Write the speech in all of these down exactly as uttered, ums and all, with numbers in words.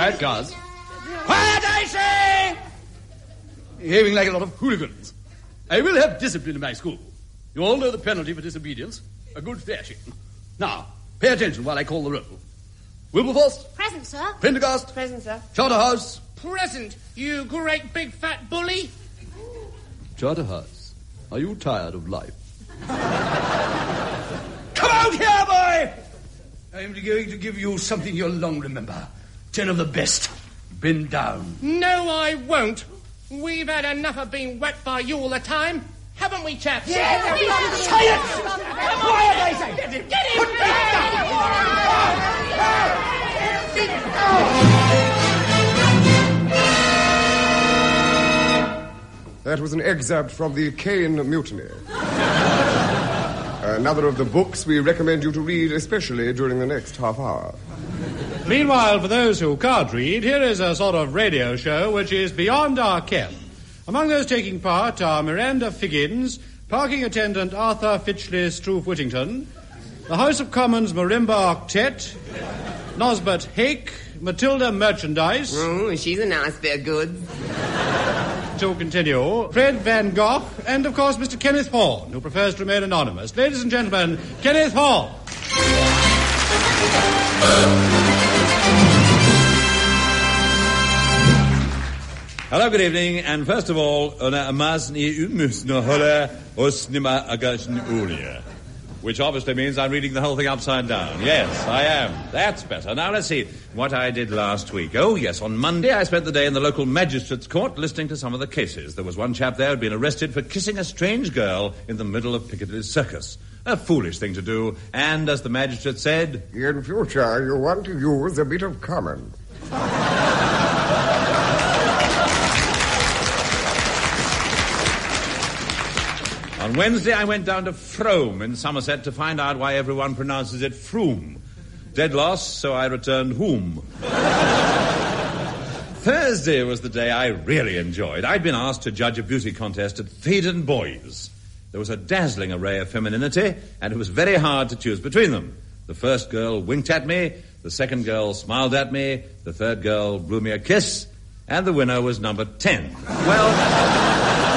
Quiet, guards. Quiet, I say! Behaving like a lot of hooligans. I will have discipline in my school. You all know the penalty for disobedience. A good thrashing. Now, pay attention while I call the roll. Wilberforce? Present, sir. Prendergast? Present, sir. Charterhouse? Present, you great big fat bully. Charterhouse, are you tired of life? Come out here, boy! I am going to give you something you'll long remember. Ten of the best. Bend down. No, I won't. We've had enough of being wet by you all the time. Haven't we, chaps? Yeah, yeah, we have. Silence! Quiet, I say! Get him! Get him! Put That was an excerpt from the Cain Mutiny. Another of the books we recommend you to read, especially during the next half hour. Meanwhile, for those who can't read, here is a sort of radio show which is beyond our ken. Among those taking part are Miranda Figgins, parking attendant Arthur Fitchley Struve Whittington, the House of Commons Marimba Octet, Nosbert Hake, Matilda Merchandise. Oh, she's a nice bit of goods. To continue, Fred Van Gogh, and of course Mister Kenneth Horne, who prefers to remain anonymous. Ladies and gentlemen, Kenneth Horne. Hello, good evening, and first of all, which obviously means I'm reading the whole thing upside down. Yes, I am. That's better. Now, let's see what I did last week. Oh, yes, on Monday I spent the day in the local magistrate's court listening to some of the cases. There was one chap there who'd been arrested for kissing a strange girl in the middle of Piccadilly Circus. A foolish thing to do, and as the magistrate said... In future, you want to use a bit of common. On Wednesday, I went down to Frome in Somerset to find out why everyone pronounces it Froome. Dead loss, so I returned whom. Thursday was the day I really enjoyed. I'd been asked to judge a beauty contest at Theden Boys. There was a dazzling array of femininity, and it was very hard to choose between them. The first girl winked at me, the second girl smiled at me, the third girl blew me a kiss, and the winner was number ten. Well...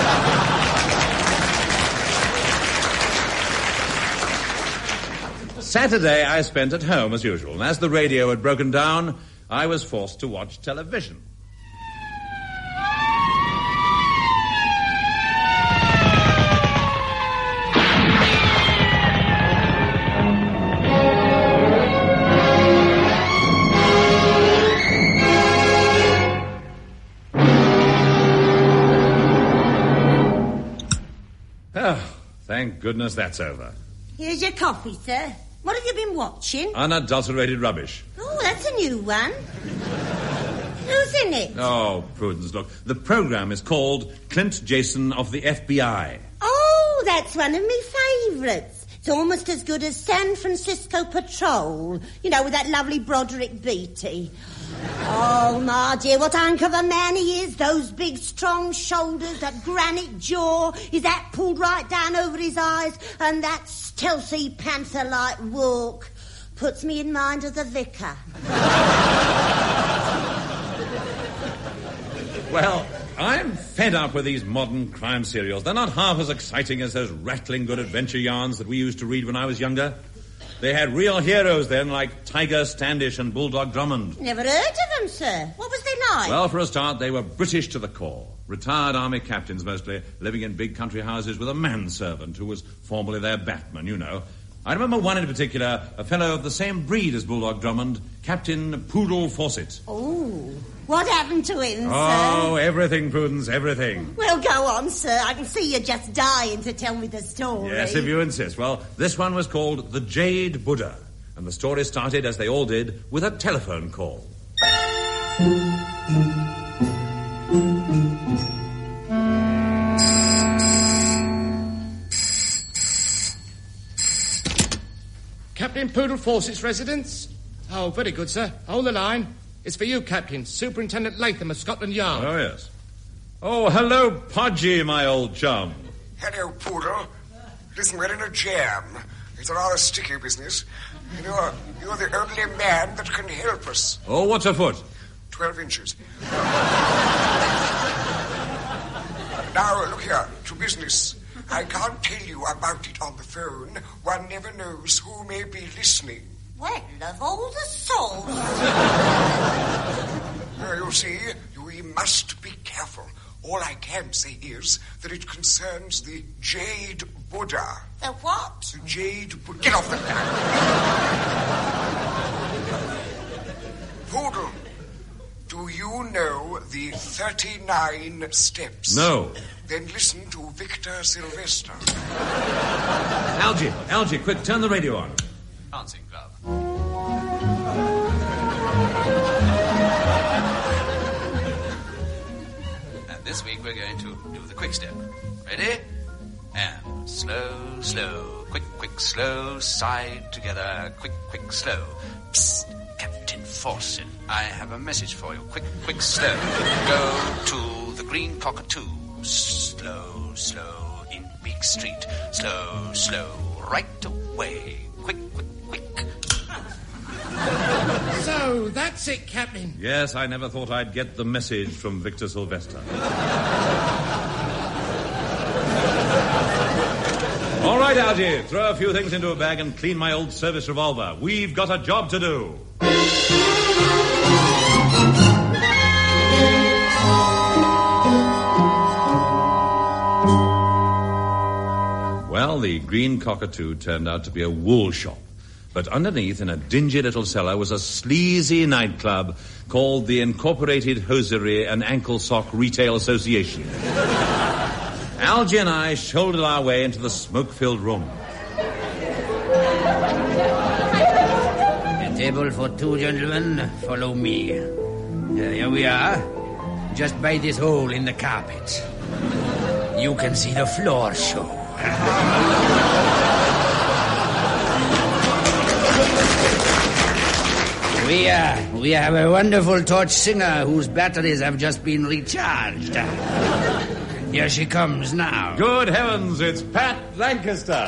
Saturday I spent at home as usual, and as the radio had broken down, I was forced to watch television. Oh, thank goodness that's over. Here's your coffee, sir. What have you been watching? Unadulterated rubbish. Oh, that's a new one. Who's in it? Oh, Prudence, look. The program is called Clint Jason of the F B I. Oh, that's one of me favourites. It's almost as good as San Francisco Patrol. You know, with that lovely Broderick Beatty. Oh, my dear, what a hunk of a man he is. Those big, strong shoulders, that granite jaw, his hat pulled right down over his eyes, and that stealthy panther-like walk puts me in mind of the vicar. Well, I'm fed up with these modern crime serials. They're not half as exciting as those rattling good adventure yarns that we used to read when I was younger. They had real heroes then, like Tiger Standish and Bulldog Drummond. Never heard of them, sir. What was they like? Well, for a start, they were British to the core. Retired army captains, mostly, living in big country houses with a manservant who was formerly their batman, you know. I remember one in particular, a fellow of the same breed as Bulldog Drummond, Captain Poodle Fawcett. Oh, what happened to him, sir? Oh, everything, Prudence, everything. Well, go on, sir. I can see you're just dying to tell me the story. Yes, if you insist. Well, this one was called The Jade Buddha, and the story started, as they all did, with a telephone call. Captain Poodle Fawcett's residence? Oh, very good, sir. Hold the line. It's for you, Captain. Superintendent Latham of Scotland Yard. Oh, yes. Oh, hello, Podgy, my old chum. Hello, Poodle. Listen, we're in a jam. It's a rather sticky business. You're, you're the only man that can help us. Oh, what's afoot? twelve inches. Now, look here, to business. I can't tell you about it on the phone. One never knows who may be listening. Well, of all the souls. Uh, you see, we must be careful. All I can say is that it concerns the Jade Buddha. The what? The Jade Buddha. Get off the line. Poodle, do you know the thirty-nine steps? No. Then listen to Victor Sylvester. Algy, Algy, quick, turn the radio on. Dancing Club. And this week we're going to do the quick step. Ready? And slow, slow, quick, quick, slow, side together, quick, quick, slow. Psst, Captain Fawcett, I have a message for you. Quick, quick, slow. Go to the Green Cockatoo. Slow, slow, in Beak Street. Slow, slow, right away. Quick, quick, quick. So, that's it, Captain. Yes, I never thought I'd get the message from Victor Sylvester. All right, Algy, throw a few things into a bag and clean my old service revolver. We've got a job to do. Well, the Green Cockatoo turned out to be a wool shop. But underneath, in a dingy little cellar, was a sleazy nightclub called the Incorporated Hosiery and Ankle Sock Retail Association. Algy and I shouldered our way into the smoke-filled room. A table for two gentlemen. Follow me. Uh, here we are. Just by this hole in the carpet. You can see the floor show. We, uh, we have a wonderful torch singer whose batteries have just been recharged. Here she comes now. Good heavens, it's Pat Lancaster.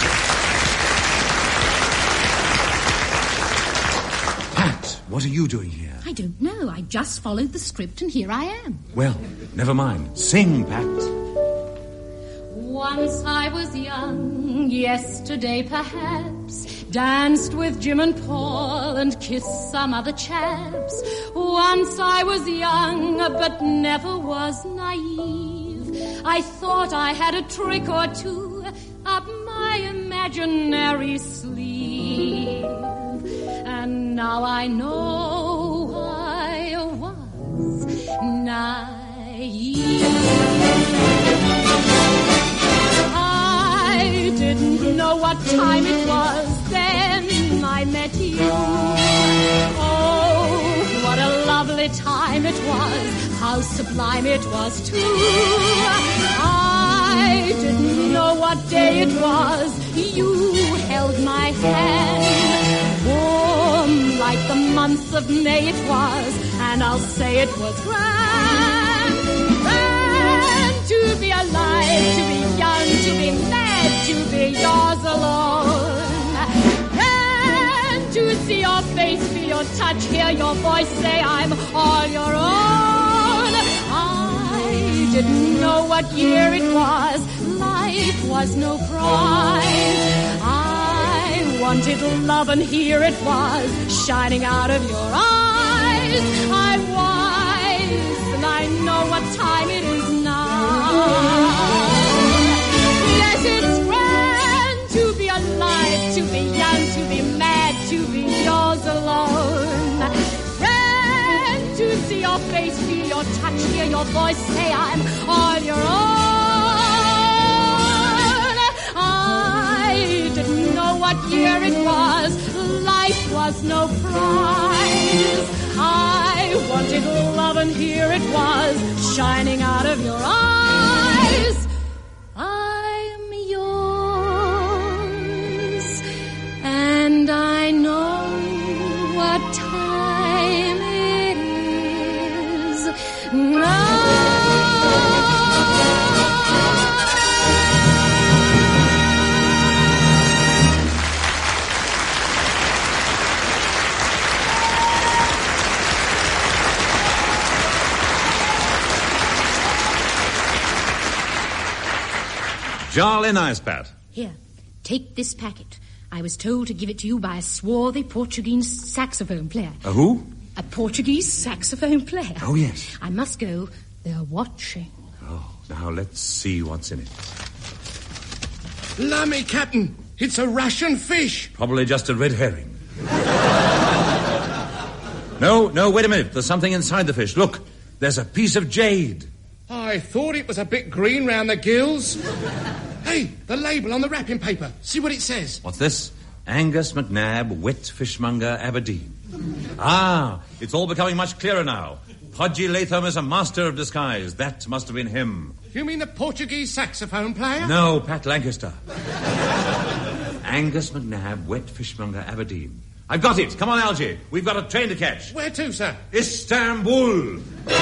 Pat, what are you doing here? I don't know. I just followed the script and here I am. Well, never mind. Sing, Pat. Once I was young, yesterday perhaps, danced with Jim and Paul and kissed some other chaps. Once I was young, but never was naive. I thought I had a trick or two up my imaginary sleeve. And now I know I was naive. I didn't know what time it was then I met you. Oh, what a lovely time it was. How sublime it was, too. I didn't know what day it was. You held my hand. Warm like the month of May it was. And I'll say it was grand. Grand to be alive, to be young, to be mad, to be yours alone. Grand to see your face, feel your touch, hear your voice, say I'm all your own. I didn't know what year it was. Life was no prize. I wanted love and here it was, shining out of your eyes. I'm wise and I know what time it is now. Yes, it's grand to be alive, to be young, to be mad, to be yours alone. Grand to see your face, feel your touch, hear your voice, say I'm all your own. I didn't know what year it was. Life was no prize. I wanted love and here it was, shining out of your eyes. I'm yours, and I know what time it is now. Jolly nice, Pat. Here, take this packet. I was told to give it to you by a swarthy Portuguese saxophone player. A who? A Portuguese saxophone player. Oh, yes. I must go. They're watching. Oh, now let's see what's in it. Lummy, Captain. It's a Russian fish. Probably just a red herring. No, no, wait a minute. There's something inside the fish. Look, there's a piece of jade. I thought it was a bit green round the gills. Hey, the label on the wrapping paper. See what it says. What's this? Angus McNabb, wet fishmonger, Aberdeen. Ah, it's all becoming much clearer now. Podgy Latham is a master of disguise. That must have been him. You mean the Portuguese saxophone player? No, Pat Lancaster. Angus McNabb, wet fishmonger, Aberdeen. I've got it. Come on, Algy. We've got a train to catch. Where to, sir? Istanbul.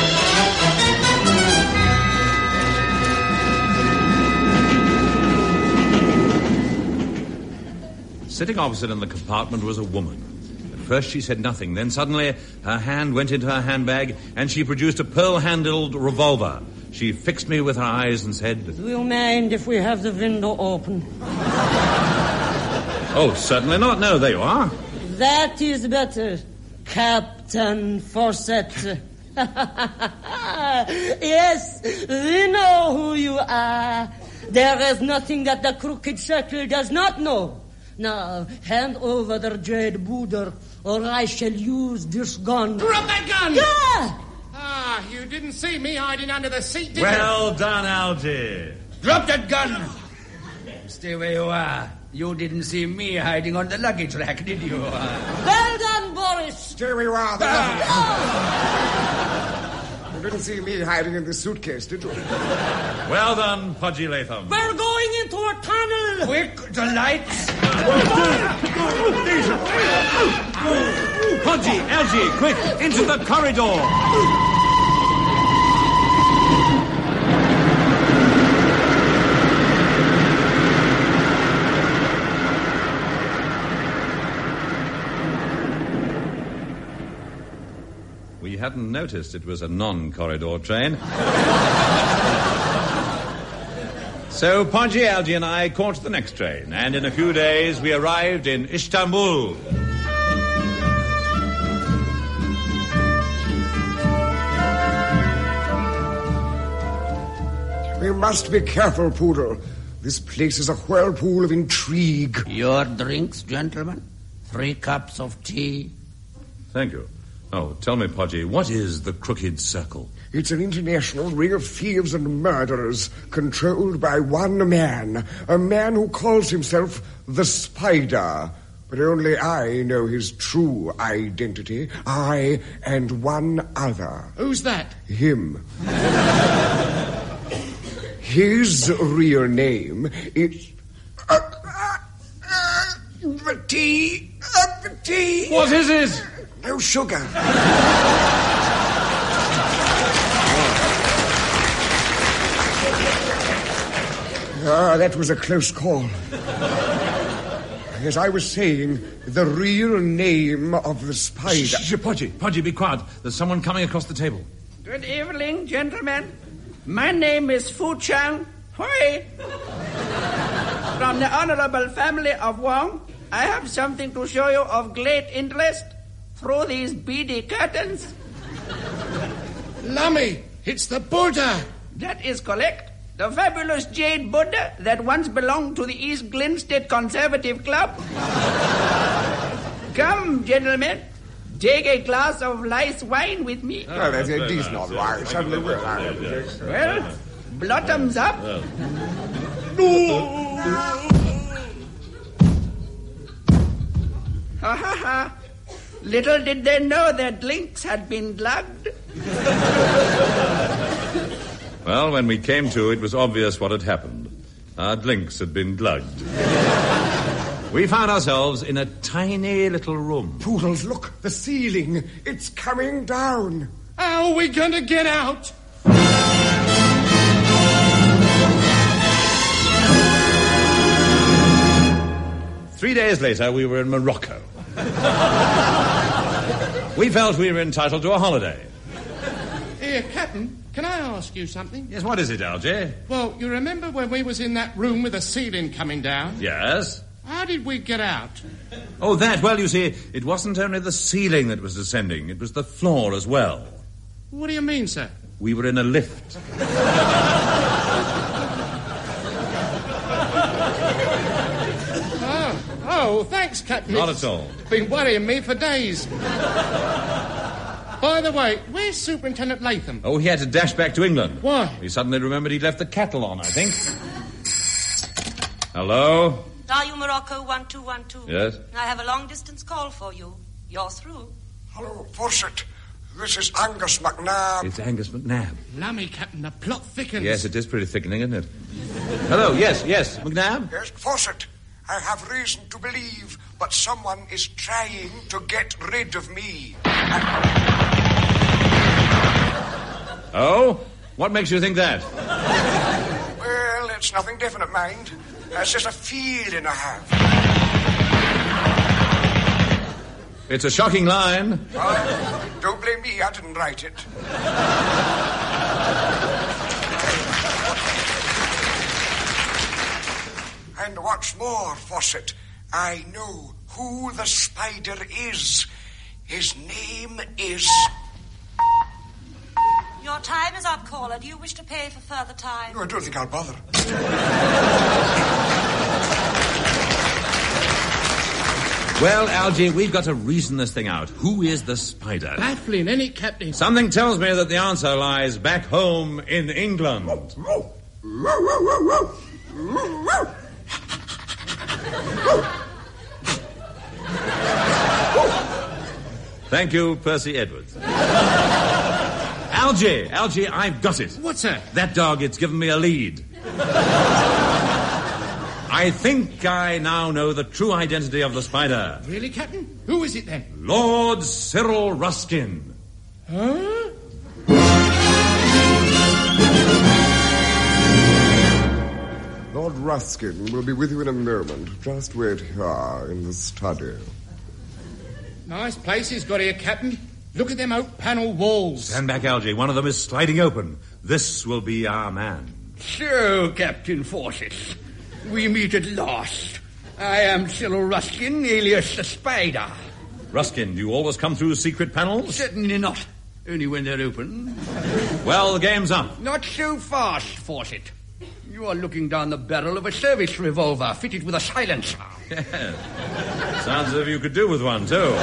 Sitting opposite in the compartment was a woman. At first she said nothing. Then suddenly her hand went into her handbag and she produced a pearl-handled revolver. She fixed me with her eyes and said, "Do you mind if we have the window open?" "Oh, certainly not. No, there you are." "That is better, Captain Fawcett." "Yes, we know who you are. There is nothing that the Crooked Circle does not know. Now, hand over the jade booder, or I shall use this gun." Drop that gun! Yeah! Ah, you didn't see me hiding under the seat, did Well you? done, Algy. Drop that gun! Stay where you are. You didn't see me hiding on the luggage rack, did you? Well done, Boris. Stay where you are. Ah. You didn't see me hiding in the suitcase, did you? Well done, Podgy Latham. We're going into a tunnel. Quick, the lights! Podgy, Algy, quick, into the corridor. We hadn't noticed it was a non-corridor train. So Podgy, Algy and I caught the next train, and in a few days we arrived in Istanbul. We must be careful, Poodle. This place is a whirlpool of intrigue. Your drinks, gentlemen? Three cups of tea? Thank you. Oh, tell me, Podgy, what is the Crooked Circle? It's an international ring of thieves and murderers controlled by one man, a man who calls himself the Spider. But only I know his true identity. I and one other. Who's that? Him. His real name is... Uh, uh, uh, the tea. Uh, the tea. What is it? No sugar. Ah, that was a close call. As I was saying, the real name of the Spider... Shh, shh, Podgy, Podgy, be quiet. There's someone coming across the table. Good evening, gentlemen. My name is Fu Chang Hui. From the honorable family of Wong, I have something to show you of great interest through these beady curtains. Lummy, it's the Buddha. That is correct. The fabulous jade Buddha that once belonged to the East Glinstead Conservative Club. Come, gentlemen, take a glass of nice wine with me. Oh, that's a decent old wine. Certainly will. Well, bottoms up. Ha ha ha. Little did they know their drinks had been glugged. Well, when we came to, it was obvious what had happened. Our drinks had been glugged. We found ourselves in a tiny little room. Poodles, look, the ceiling. It's coming down. How are we going to get out? Three days later, we were in Morocco. We felt we were entitled to a holiday. Here, Captain, Can I ask you something? Yes, what is it, Algy? Well, you remember when we was in that room with the ceiling coming down? Yes? How did we get out? Oh, that. Well, you see, it wasn't only the ceiling that was descending. It was the floor as well. What do you mean, sir? We were in a lift. oh, oh, thanks, Captain. Not at all. It's been worrying me for days. By the way, where's Superintendent Latham? Oh, he had to dash back to England. Why? He suddenly remembered he'd left the kettle on, I think. Hello? Are you Morocco one two one two? Yes? I have a long-distance call for you. You're through. Hello, Fawcett. This is Angus McNabb. It's Angus McNabb. Lummy, Captain, the plot thickens. Yes, it is pretty thickening, isn't it? Hello, yes, yes, McNabb? Yes, Fawcett. I have reason to believe, but someone is trying to get rid of me. Oh? What makes you think that? Well, it's nothing definite, mind. It's just a feeling I have. It's a shocking line. Oh, don't blame me, I didn't write it. And what's more, Fawcett, I know who the spider is. His name is... Your time is up, caller. Do you wish to pay for further time? No, I don't think I'll bother. Well, Algy, we've got to reason this thing out. Who is the spider? Baffling, ain't it, Captain? Something tells me that the answer lies back home in England. Thank you, Percy Edwards. Algy, Algy, I've got it. What's that? That dog, it's given me a lead. I think I now know the true identity of the spider. Really, Captain? Who is it, then? Lord Cyril Ruskin. Huh? Lord Ruskin will be with you in a moment. Just wait here in the study. Nice place he's got here, Captain. Look at them oak panel walls. Stand back, Algy. One of them is sliding open. This will be our man. So, Captain Fawcett, we meet at last. I am Cyril Ruskin, alias the Spider. Ruskin, do you always come through secret panels? Certainly not. Only when they're open. Well, the game's up. Not so fast, Fawcett. You are looking down the barrel of a service revolver fitted with a silencer. Yes. Sounds as if you could do with one, too.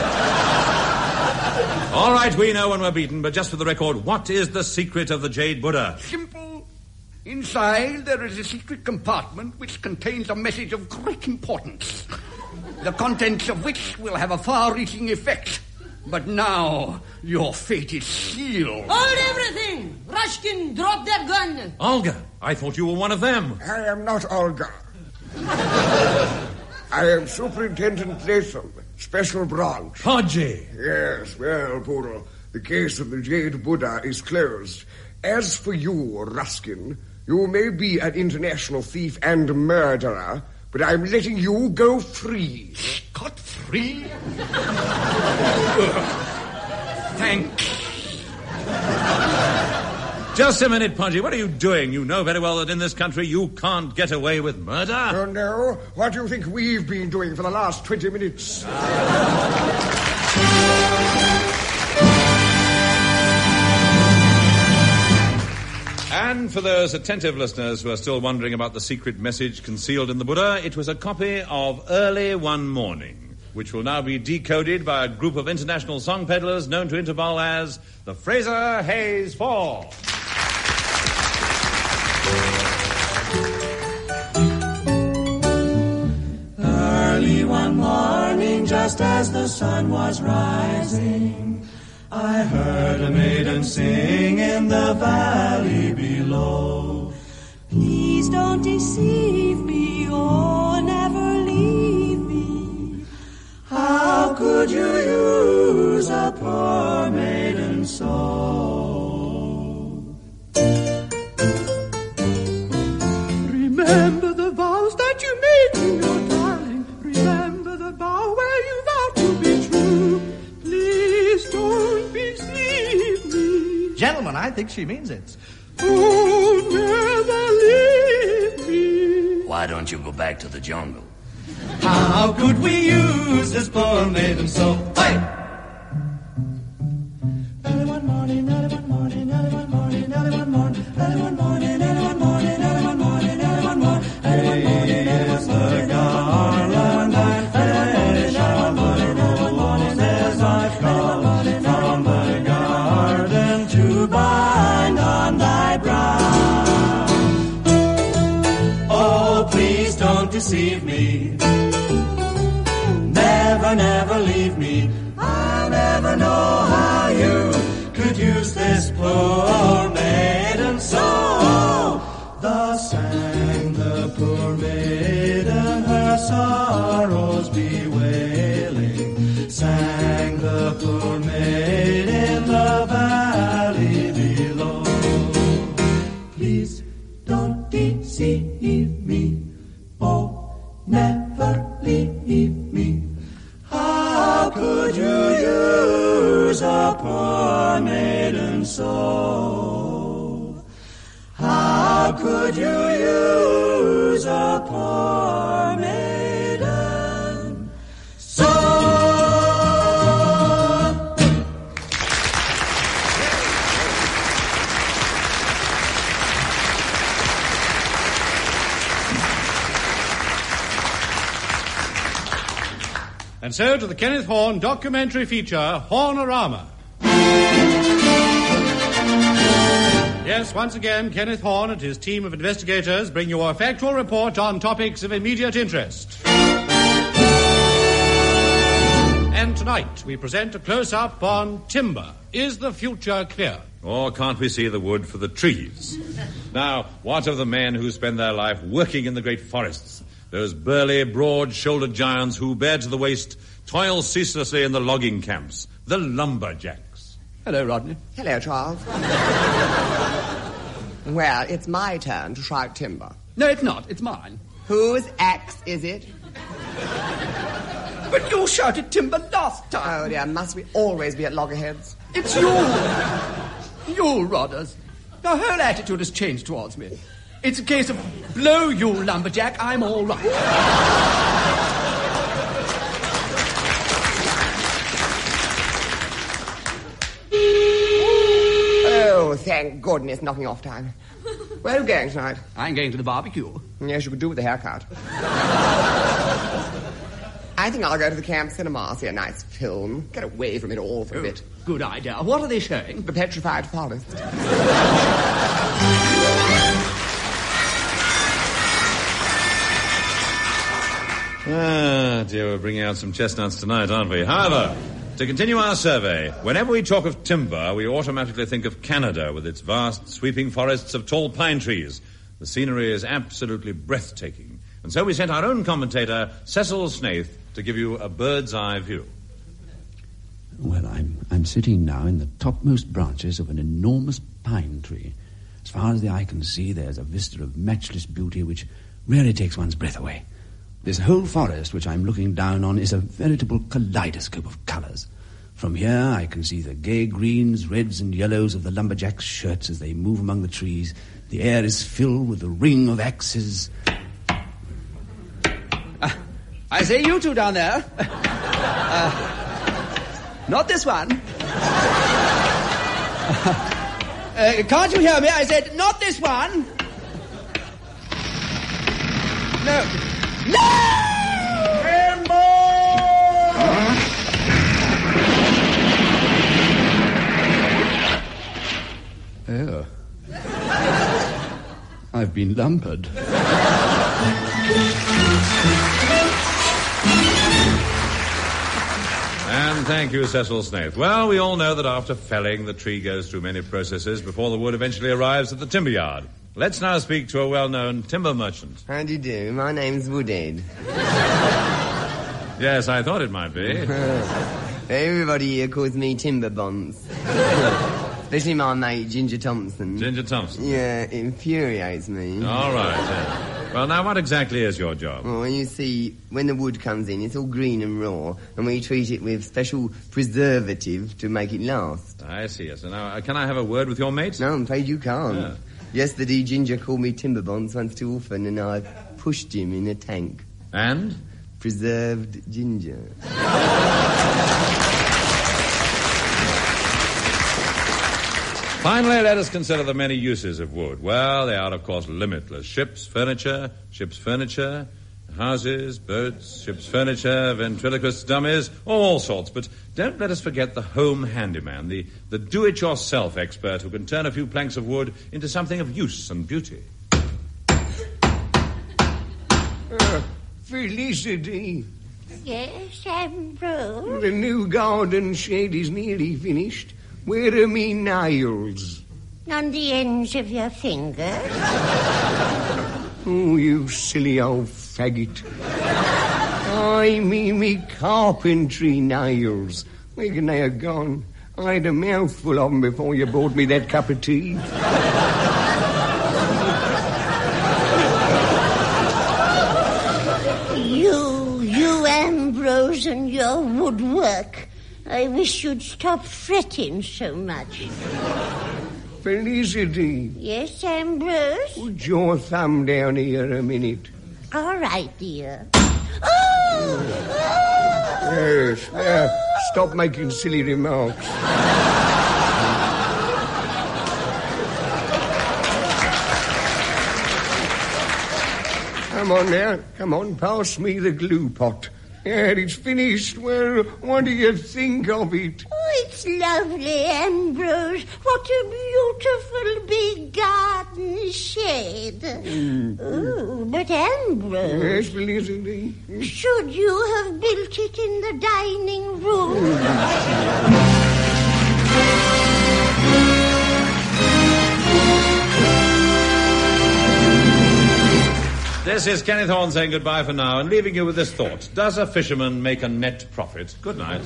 All right, we know when we're beaten, but just for the record, what is the secret of the Jade Buddha? Simple. Inside, there is a secret compartment which contains a message of great importance, the contents of which will have a far-reaching effect. But now, your fate is sealed. Hold everything! Ruskin, drop that gun! Olga, I thought you were one of them. I am not Olga. I am Superintendent Latham, Special Branch. Podgy. Yes, well, Poodle, the case of the Jade Buddha is closed. As for you, Ruskin, you may be an international thief and murderer, but I'm letting you go free. Scot free? Thanks. Just a minute, Podgy. What are you doing? You know very well that in this country you can't get away with murder. Oh, no? What do you think we've been doing for the last twenty minutes? And for those attentive listeners who are still wondering about the secret message concealed in the Buddha, it was a copy of Early One Morning, which will now be decoded by a group of international song peddlers known to Interpol as the Fraser Hayes Four. Early one morning, just as the sun was rising, I heard a maiden sing in the valley below. Please don't deceive me or never leave me. How could you use a poor maiden so? Remember the vows that you made to your darling. Remember the vow where you vowed to be true. Please don't deceive me. Gentlemen, I think she means it. Oh, never leave me. Why don't you go back to the jungle? How could we use this poor maiden so? Hey! Early one morning, early one morning, early one morning, early one morning, early one morning, early one morning, early one morning, early one morning, early one morning, early one morning, garland I fetch of the roses I've called from the garden to bind on thy brow. Oh, please don't deceive me. Never, never leave me. I'll never know how you could use this poor maiden so. Thus sang the poor maiden, her sorrows bewailing. Sang the poor maid in the valley below. Please don't deceive me. Oh, never leave me. How could you use a poor maiden so? How could you use a poor maiden so? And so to the Kenneth Horne documentary feature, Hornorama. Yes, once again, Kenneth Horne and his team of investigators bring you a factual report on topics of immediate interest. And tonight we present a close-up on timber. Is the future clear? Or can't we see the wood for the trees? Now, what of the men who spend their life working in the great forests? Those burly, broad-shouldered giants who, bared to the waist, toil ceaselessly in the logging camps. The lumberjacks. Hello, Rodney. Hello, Charles. Well, it's my turn to shout timber. No, it's not. It's mine. Whose axe is it? But you shouted timber last time. Oh, dear, must we always be at loggerheads? It's you. You, Rodders. The whole attitude has changed towards me. It's a case of blow you, lumberjack, I'm all right. Oh, thank goodness, knocking off time. Where are you going tonight? I'm going to the barbecue. Yes, you could do with a haircut. I think I'll go to the camp cinema, see a nice film. Get away from it all for a oh, bit. Good idea. What are they showing? The Petrified Forest. Ah, dear, we're bringing out some chestnuts tonight, aren't we? However, to continue our survey, whenever we talk of timber, we automatically think of Canada with its vast, sweeping forests of tall pine trees. The scenery is absolutely breathtaking. And so we sent our own commentator, Cecil Snaith, to give you a bird's-eye view. Well, I'm, I'm sitting now in the topmost branches of an enormous pine tree. As far as the eye can see, there's a vista of matchless beauty which really takes one's breath away. This whole forest which I'm looking down on is a veritable kaleidoscope of colours. From here I can see the gay greens, reds and yellows of the lumberjacks' shirts as they move among the trees. The air is filled with the ring of axes. Uh, I say, you two down there. uh, not this one. uh, can't you hear me? I said, not this one. No. No! Timber! Oh. I've been lumbered. And thank you, Cecil Snaith. Well, we all know that after felling, the tree goes through many processes before the wood eventually arrives at the timber yard. Let's now speak to a well-known timber merchant. How do you do? My name's Woodhead. Yes, I thought it might be. Everybody here calls me Timber Bonds. Especially my mate, Ginger Thompson. Ginger Thompson? Yeah, it infuriates me. All right. Yeah. Well, now, what exactly is your job? Oh, you see, when the wood comes in, it's all green and raw, and we treat it with special preservative to make it last. I see, yes. So now, uh, can I have a word with your mate? No, I'm afraid you can't. Yeah. Yesterday, Ginger called me timber bonds once too often, and I pushed him in a tank. And? Preserved ginger. Finally, let us consider the many uses of wood. Well, they are, of course, limitless. Ships, furniture, ships' furniture, houses, boats, ships' furniture, ventriloquist dummies, all sorts. But don't let us forget the home handyman, the, the do-it-yourself expert who can turn a few planks of wood into something of use and beauty. Uh, Felicity. Yes, Ambrose? The new garden shed is nearly finished. Where are me nails? On the ends of your fingers. Oh, you silly old faggot. I mean me carpentry nails. Where can they have gone? I had a mouthful of them before you brought me that cup of tea. You, you, Ambrose, and your woodwork. I wish you'd stop fretting so much. Felicity. Yes, Ambrose? Put your thumb down here a minute. All right, dear. Oh! Yes, uh, stop making silly remarks. Come on now, come on, pass me the glue pot. Yeah, it's finished. Well, what do you think of it? Oh, it's lovely, Ambrose. What a beautiful big garden shed. Mm. Oh, but Ambrose... Yes, Felicity. Should you have built it in the dining room? This is Kenneth Horne saying goodbye for now and leaving you with this thought. Does a fisherman make a net profit? Good night.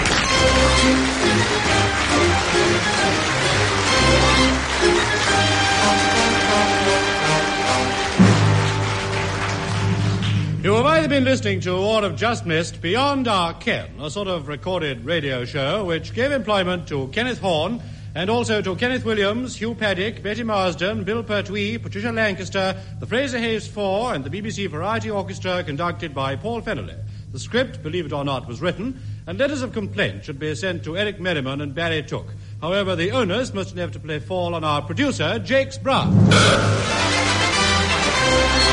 You have either been listening to or have just missed Beyond Our Ken, a sort of recorded radio show which gave employment to Kenneth Horne and also to Kenneth Williams, Hugh Paddick, Betty Marsden, Bill Pertwee, Patricia Lancaster, the Fraser Hayes Four, and the B B C Variety Orchestra conducted by Paul Fennelly. The script, believe it or not, was written, and letters of complaint should be sent to Eric Merriman and Barry Took. However, the onus must inevitably fall on our producer, Jakes Brown.